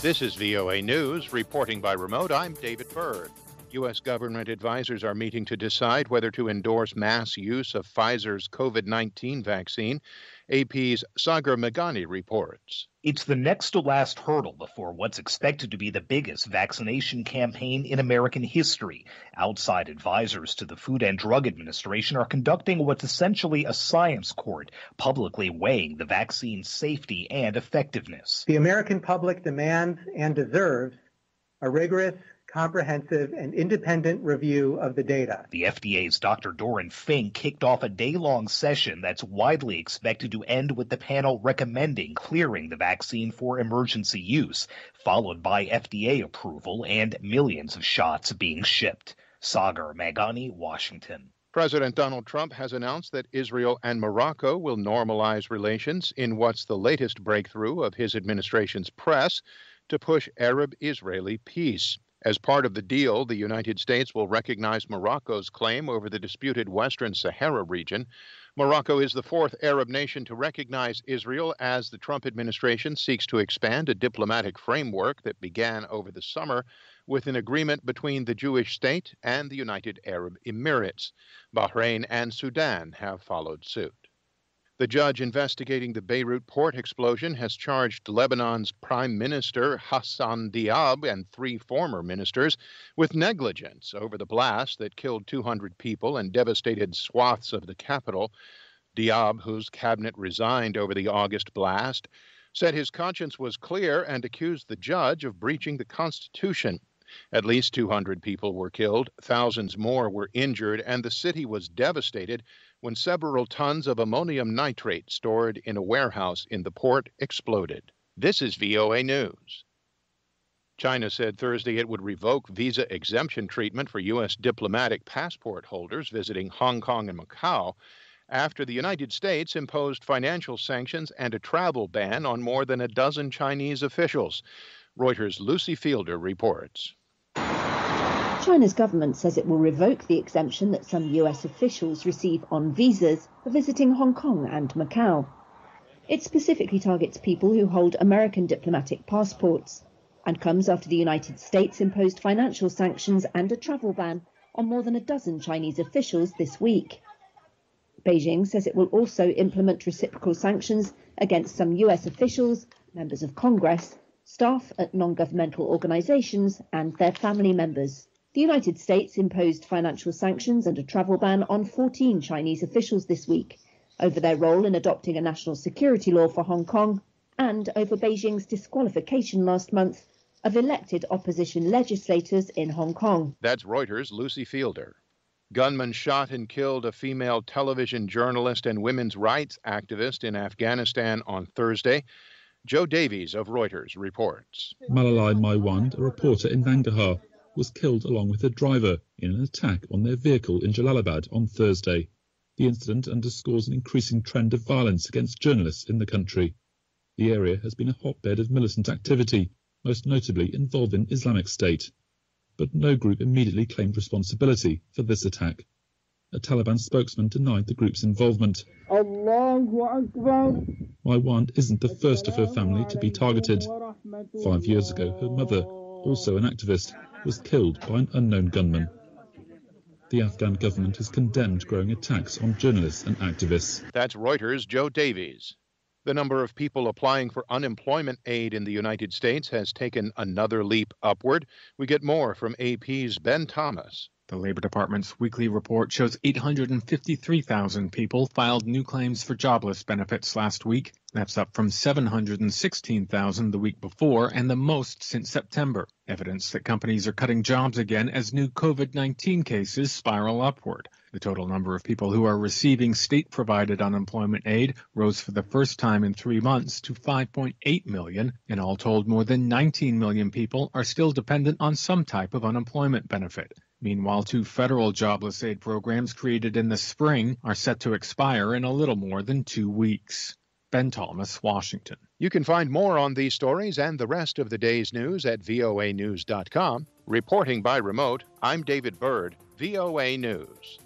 This is VOA News, reporting by remote. I'm David Byrd. U.S. government advisors are meeting to decide whether to endorse mass use of Pfizer's COVID-19 vaccine. AP's Sagar Meghani reports. It's the next to last hurdle before what's expected to be the biggest vaccination campaign in American history. Outside advisors to the Food and Drug Administration are conducting what's essentially a science court, publicly weighing the vaccine's safety and effectiveness. The American public demands and deserves a rigorous, comprehensive, and independent review of the data. The FDA's Dr. Doran Fink kicked off a day-long session that's widely expected to end with the panel recommending clearing the vaccine for emergency use, followed by FDA approval and millions of shots being shipped. Sagar Meghani, Washington. President Donald Trump has announced that Israel and Morocco will normalize relations in what's the latest breakthrough of his administration's press to push Arab-Israeli peace. As part of the deal, the United States will recognize Morocco's claim over the disputed Western Sahara region. Morocco is the fourth Arab nation to recognize Israel as the Trump administration seeks to expand a diplomatic framework that began over the summer with an agreement between the Jewish state and the United Arab Emirates. Bahrain and Sudan have followed suit. The judge investigating the Beirut port explosion has charged Lebanon's Prime Minister Hassan Diab and 3 former ministers with negligence over the blast that killed 200 people and devastated swaths of the capital. Diab, whose cabinet resigned over the August blast, said his conscience was clear and accused the judge of breaching the Constitution. At least 200 people were killed, thousands more were injured, and the city was devastated when several tons of ammonium nitrate stored in a warehouse in the port exploded. This is VOA News. China said Thursday it would revoke visa exemption treatment for U.S. diplomatic passport holders visiting Hong Kong and Macau after the United States imposed financial sanctions and a travel ban on more than a dozen Chinese officials. Reuters' Lucy Fielder reports. China's government says it will revoke the exemption that some US officials receive on visas for visiting Hong Kong and Macau. It specifically targets people who hold American diplomatic passports and comes after the United States imposed financial sanctions and a travel ban on more than a dozen Chinese officials this week. Beijing says it will also implement reciprocal sanctions against some US officials, members of Congress, staff at non-governmental organizations and their family members. The United States imposed financial sanctions and a travel ban on 14 Chinese officials this week over their role in adopting a national security law for Hong Kong and over Beijing's disqualification last month of elected opposition legislators in Hong Kong. That's Reuters' Lucy Fielder. Gunmen shot and killed a female television journalist and women's rights activist in Afghanistan on Thursday. Joe Davies of Reuters reports. Malalai Maiwand, a reporter in Nangarhar, was killed along with her driver in an attack on their vehicle in Jalalabad on Thursday. The incident underscores an increasing trend of violence against journalists in the country. The area has been a hotbed of militant activity, most notably involving Islamic State. But no group immediately claimed responsibility for this attack. A Taliban spokesman denied the group's involvement. Allahu Akbar. Maiwand isn't the first of her family to be targeted. 5 years ago, her mother, also an activist, was killed by an unknown gunman. The Afghan government has condemned growing attacks on journalists and activists. That's Reuters' Joe Davies. The number of people applying for unemployment aid in the United States has taken another leap upward. We get more from AP's Ben Thomas. The Labor Department's weekly report shows 853,000 people filed new claims for jobless benefits last week. That's up from 716,000 the week before and the most since September. Evidence that companies are cutting jobs again as new COVID-19 cases spiral upward. The total number of people who are receiving state-provided unemployment aid rose for the first time in 3 months to 5.8 million, and all told, more than 19 million people are still dependent on some type of unemployment benefit. Meanwhile, 2 federal jobless aid programs created in the spring are set to expire in a little more than 2 weeks. Ben Thomas, Washington. You can find more on these stories and the rest of the day's news at voanews.com. Reporting by remote, I'm David Byrd, VOA News.